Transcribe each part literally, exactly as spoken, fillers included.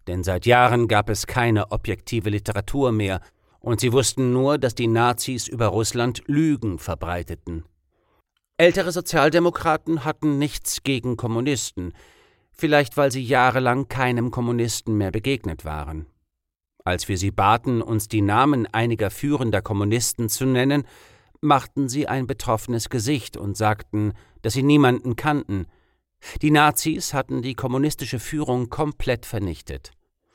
denn seit Jahren gab es keine objektive Literatur mehr, und sie wussten nur, dass die Nazis über Russland Lügen verbreiteten. Ältere Sozialdemokraten hatten nichts gegen Kommunisten, vielleicht weil sie jahrelang keinem Kommunisten mehr begegnet waren. Als wir sie baten, uns die Namen einiger führender Kommunisten zu nennen, machten sie ein betroffenes Gesicht und sagten, dass sie niemanden kannten. Die Nazis hatten die kommunistische Führung komplett vernichtet.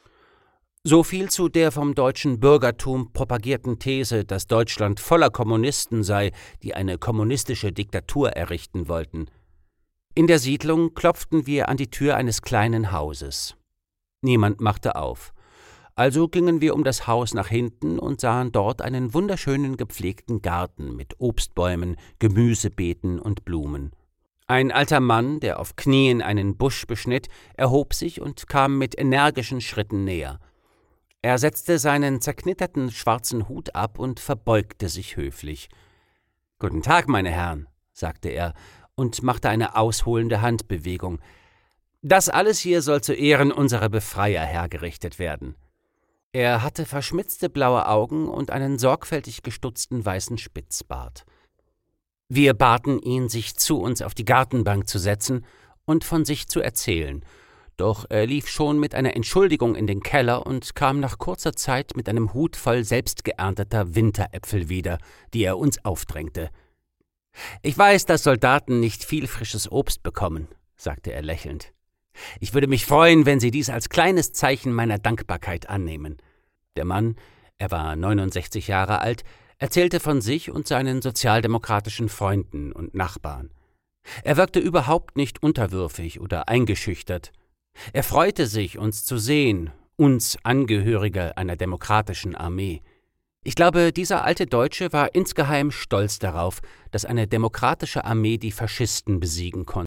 So viel zu der vom deutschen Bürgertum propagierten These, dass Deutschland voller Kommunisten sei, die eine kommunistische Diktatur errichten wollten. In der Siedlung klopften wir an die Tür eines kleinen Hauses. Niemand machte auf. Also gingen wir um das Haus nach hinten und sahen dort einen wunderschönen gepflegten Garten mit Obstbäumen, Gemüsebeeten und Blumen. Ein alter Mann, der auf Knien einen Busch beschnitt, erhob sich und kam mit energischen Schritten näher. Er setzte seinen zerknitterten schwarzen Hut ab und verbeugte sich höflich. »Guten Tag, meine Herren«, sagte er und machte eine ausholende Handbewegung. »Das alles hier soll zu Ehren unserer Befreier hergerichtet werden.« Er hatte verschmitzte blaue Augen und einen sorgfältig gestutzten weißen Spitzbart. Wir baten ihn, sich zu uns auf die Gartenbank zu setzen und von sich zu erzählen, doch er lief schon mit einer Entschuldigung in den Keller und kam nach kurzer Zeit mit einem Hut voll selbstgeernteter Winteräpfel wieder, die er uns aufdrängte. »Ich weiß, dass Soldaten nicht viel frisches Obst bekommen«, sagte er lächelnd. »Ich würde mich freuen, wenn Sie dies als kleines Zeichen meiner Dankbarkeit annehmen.« Der Mann, er war neunundsechzig Jahre alt, erzählte von sich und seinen sozialdemokratischen Freunden und Nachbarn. Er wirkte überhaupt nicht unterwürfig oder eingeschüchtert. Er freute sich, uns zu sehen, uns Angehörige einer demokratischen Armee. Ich glaube, dieser alte Deutsche war insgeheim stolz darauf, dass eine demokratische Armee die Faschisten besiegen konnte.